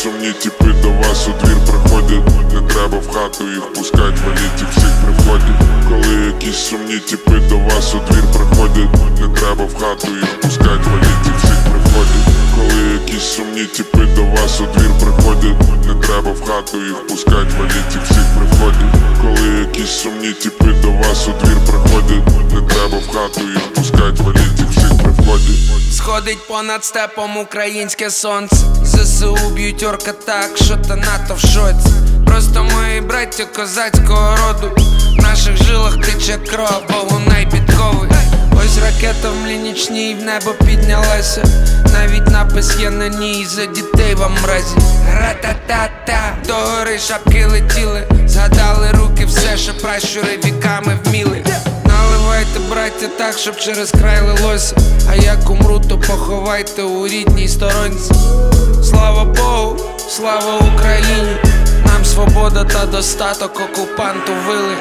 сумні тіпи до вас у двір приходять, не треба в хату їх пускать, валіть їх всіх при вході. Коли якісь сумні тіпи до вас у двір приходять, не треба в хату їх пускать, валіть їх всіх при вході. Коли якісь сумні тіпи до вас у двір приходять, не треба в хату їх пускать, валіть їх всіх при вході. Коли якісь сумні тіпи до вас у двір приходять, не треба в хату їх пускать, валіть їх всіх при вході. Сходить понад степом українське сонце. ЗСУ б'ють орка так, що та НАТО в шоці. Просто мої браття козацького роду, в наших жилах тече кров, бо лунай підкови. Ось ракета в млінічній в небо піднялася, навіть напис є на ній за дітей в амразі. Ра-та-та-та, до гори шапки летіли, згадали руки все, що пращури віками вміли. Наливайте, браття, так, щоб через край лилося, а як умру, то поховайте у рідній сторонці. Слава Богу, слава Україні, нам свобода та достаток окупанту вили.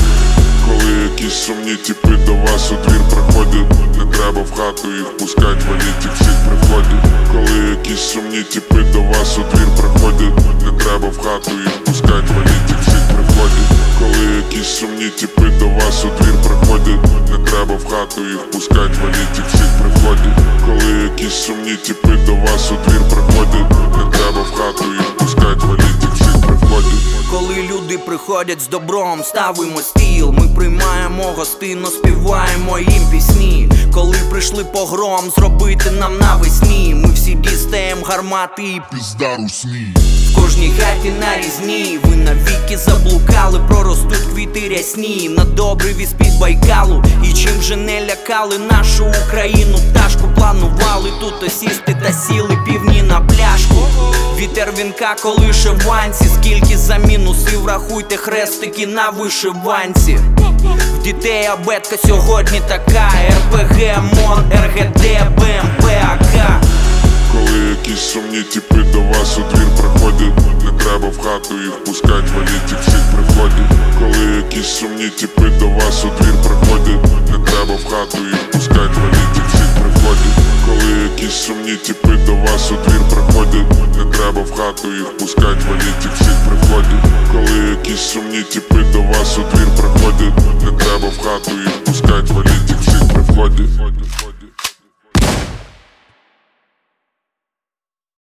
Коли якісь сумні тіпи до вас у двір приходять, не треба в хату їх пускать, валіть їх всіх при вході. Коли якісь сумні тіпи до вас у двір приходять, не треба в хату їх пускать, валіть їх всіх при вході. Коли якісь сумні тіпи до вас у двір приходять, не треба в хату їх пускать, валіть їх всіх при вході. Коли якісь сумні тіпи до вас у двір приходять, не треба в хату їх пускать, валіть їх всіх при вході. Коли люди приходять з добром, ставимо стіл, ми приймаємо гостину, співаємо їм пісні. Коли прийшли погром зробити нам навесні, ми всі дістаємо гармати і пізда русні. В кожній хаті нарізні, ви навіки заблукали, проростуть квіти рясні на добриві з-під Байкалу. І чим же не лякали нашу Україну, пташку планували тут осісти та сіли півні на пляшку. Вітер вінка колише в ванці, скільки замінусів, рахуйте хрестики на вишиванці. В дітей абетка сьогодні така, РПГ, МОН, РГД, БМП, АК. Коли якісь сумні тіпи до вас у двір приходять, не треба в хату їх пускать, валіть їх всіх при вході. Коли якісь сумні тіпи до вас у двір приходять, не треба в хату їх пускать, валіть їх всіх при вході. Коли якісь сумні тіпи до вас у двір приходять, не треба в хату їх пускать, валіть їх всіх при вході. Коли якісь сумні тіпи до вас у двір приходять, не треба в хату їх пускать, валіть їх всіх при вході.